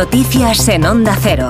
Noticias en Onda Cero.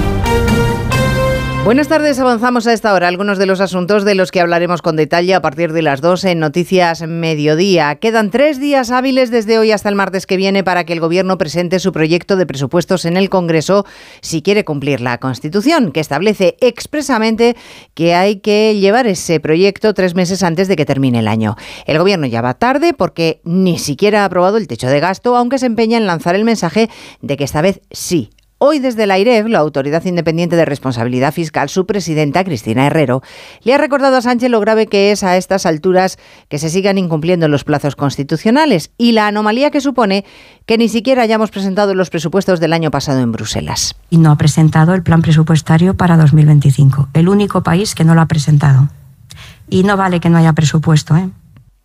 Buenas tardes, avanzamos a esta hora algunos de los asuntos de los que hablaremos con detalle a partir de las 2 en Noticias Mediodía. Quedan 3 días hábiles desde hoy hasta el martes que viene para que el Gobierno presente su proyecto de presupuestos en el Congreso si quiere cumplir la Constitución, que establece expresamente que hay que llevar ese proyecto 3 meses antes de que termine el año. El Gobierno ya va tarde porque ni siquiera ha aprobado el techo de gasto, aunque se empeña en lanzar el mensaje de que esta vez sí. Hoy desde la AIREF, la Autoridad Independiente de Responsabilidad Fiscal, su presidenta, Cristina Herrero, le ha recordado a Sánchez lo grave que es a estas alturas que se sigan incumpliendo los plazos constitucionales y la anomalía que supone que ni siquiera hayamos presentado los presupuestos del año pasado en Bruselas. Y no ha presentado el plan presupuestario para 2025. El único país que no lo ha presentado. Y no vale que no haya presupuesto, ¿eh?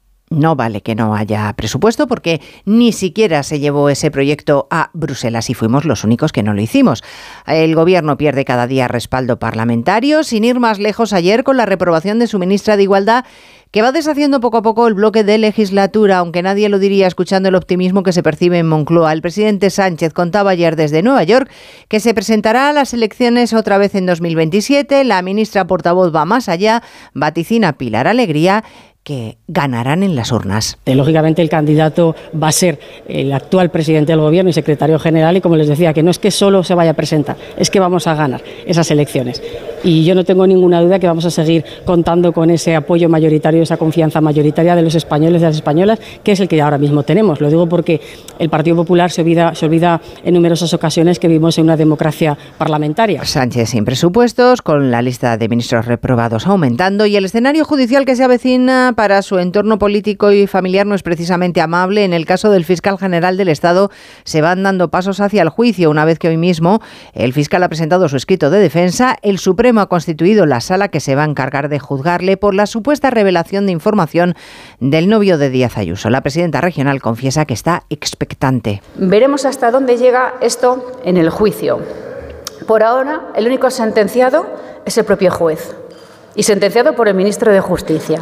No vale que no haya presupuesto porque ni siquiera se llevó ese proyecto a Bruselas y fuimos los únicos que no lo hicimos. El Gobierno pierde cada día respaldo parlamentario, sin ir más lejos ayer con la reprobación de su ministra de Igualdad, que va deshaciendo poco a poco el bloque de legislatura, aunque nadie lo diría escuchando el optimismo que se percibe en Moncloa. El presidente Sánchez contaba ayer desde Nueva York que se presentará a las elecciones otra vez en 2027. La ministra portavoz va más allá, vaticina Pilar Alegría que ganarán en las urnas. Lógicamente el candidato va a ser el actual presidente del Gobierno y secretario general y, como les decía, que no es que solo se vaya a presentar, es que vamos a ganar esas elecciones. Y yo no tengo ninguna duda que vamos a seguir contando con ese apoyo mayoritario, esa confianza mayoritaria de los españoles y de las españolas, que es el que ahora mismo tenemos. Lo digo porque el Partido Popular se olvida en numerosas ocasiones que vivimos en una democracia parlamentaria. Sánchez sin presupuestos, con la lista de ministros reprobados aumentando y el escenario judicial que se avecina para su entorno político y familiar no es precisamente amable. En el caso del fiscal general del Estado se van dando pasos hacia el juicio, una vez que hoy mismo el fiscal ha presentado su escrito de defensa. El Supremo ha constituido la sala que se va a encargar de juzgarle por la supuesta revelación de información del novio de Díaz Ayuso. La presidenta regional confiesa que está expectante. Veremos hasta dónde llega esto en el juicio. Por ahora, el único sentenciado es el propio juez y sentenciado por el ministro de Justicia.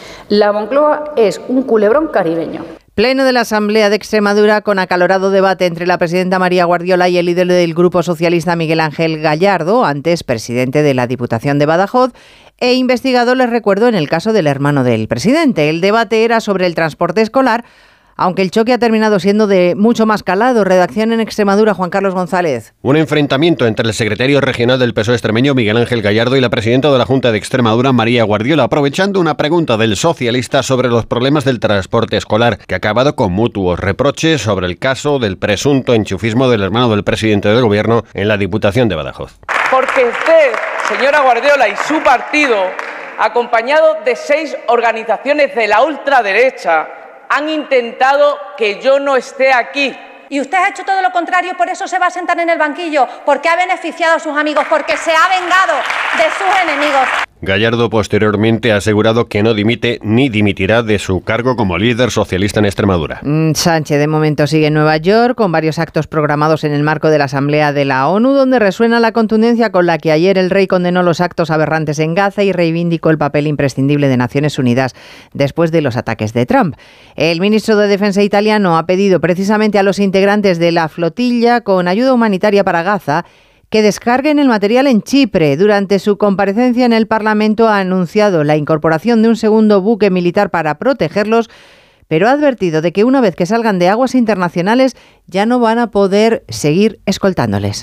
La Moncloa es un culebrón caribeño. Pleno de la Asamblea de Extremadura con acalorado debate entre la presidenta María Guardiola y el líder del Grupo Socialista Miguel Ángel Gallardo, antes presidente de la Diputación de Badajoz e investigado, les recuerdo, en el caso del hermano del presidente. El debate era sobre el transporte escolar, aunque el choque ha terminado siendo de mucho más calado. Redacción en Extremadura, Juan Carlos González. Un enfrentamiento entre el secretario regional del PSOE extremeño, Miguel Ángel Gallardo, y la presidenta de la Junta de Extremadura, María Guardiola, aprovechando una pregunta del socialista sobre los problemas del transporte escolar, que ha acabado con mutuos reproches sobre el caso del presunto enchufismo del hermano del presidente del Gobierno en la Diputación de Badajoz. Porque usted, señora Guardiola, y su partido, acompañado de 6 organizaciones de la ultraderecha, han intentado que yo no esté aquí. Y usted ha hecho todo lo contrario, por eso se va a sentar en el banquillo, porque ha beneficiado a sus amigos, porque se ha vengado de sus enemigos. Gallardo posteriormente ha asegurado que no dimite ni dimitirá de su cargo como líder socialista en Extremadura. Sánchez de momento sigue en Nueva York con varios actos programados en el marco de la Asamblea de la ONU, donde resuena la contundencia con la que ayer el rey condenó los actos aberrantes en Gaza y reivindicó el papel imprescindible de Naciones Unidas después de los ataques de Trump. El ministro de Defensa italiano ha pedido precisamente a los integrantes de la flotilla con ayuda humanitaria para Gaza que descarguen el material en Chipre. Durante su comparecencia en el Parlamento ha anunciado la incorporación de un segundo buque militar para protegerlos, pero ha advertido de que una vez que salgan de aguas internacionales ya no van a poder seguir escoltándoles.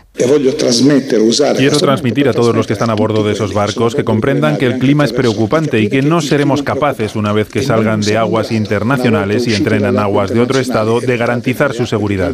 Quiero transmitir a todos los que están a bordo de esos barcos que comprendan que el clima es preocupante y que no seremos capaces, una vez que salgan de aguas internacionales y entren en aguas de otro estado, de garantizar su seguridad.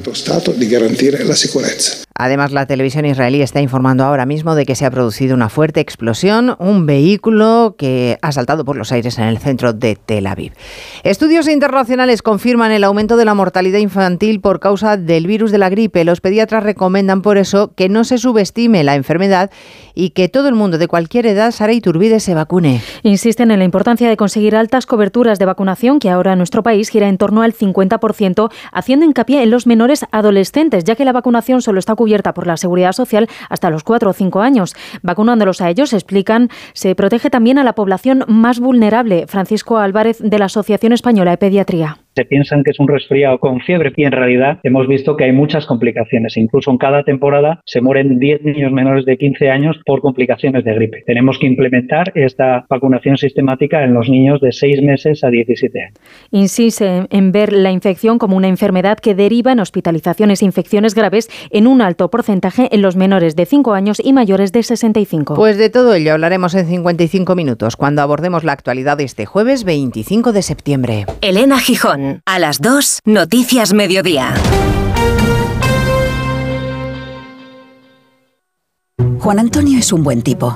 Además, la televisión israelí está informando ahora mismo de que se ha producido una fuerte explosión, un vehículo que ha saltado por los aires en el centro de Tel Aviv. Estudios internacionales confirman el aumento de la mortalidad infantil por causa del virus de la gripe. Los pediatras recomiendan por eso que no se subestime la enfermedad y que todo el mundo de cualquier edad, Sara Iturbide, se vacune. Insisten en la importancia de conseguir altas coberturas de vacunación, que ahora en nuestro país gira en torno al 50%, haciendo hincapié en los menores adolescentes, ya que la vacunación solo está cubierta por la Seguridad Social hasta los 4 o 5 años. Vacunándolos a ellos, explican, se protege también a la población más vulnerable. Francisco Álvarez, de la Asociación Española de Pediatría. Se piensan que es un resfriado con fiebre y en realidad hemos visto que hay muchas complicaciones. Incluso en cada temporada se mueren 10 niños menores de 15 años por complicaciones de gripe. Tenemos que implementar esta vacunación sistemática en los niños de 6 meses a 17 años. Insiste en ver la infección como una enfermedad que deriva en hospitalizaciones e infecciones graves en un alto porcentaje en los menores de 5 años y mayores de 65. Pues de todo ello hablaremos en 55 minutos, cuando abordemos la actualidad de este jueves 25 de septiembre. Elena Gijón. A las 2, Noticias Mediodía. Juan Antonio es un buen tipo.